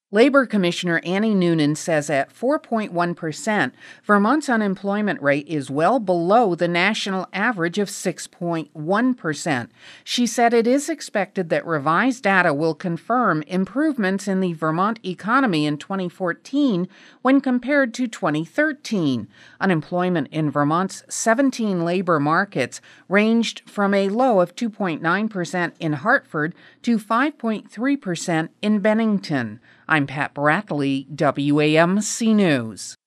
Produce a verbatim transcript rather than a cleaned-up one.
Labor Commissioner Annie Noonan says at four point one percent, Vermont's unemployment rate is well below the national average of six point one percent. She said it is expected that revised data will confirm improvements in the Vermont economy in twenty fourteen when compared to twenty thirteen. Unemployment in Vermont's seventeen labor markets ranged from a low of two point nine percent in Hartford to five point three percent in Bennington. I'm Pat Bradley, W A M C News.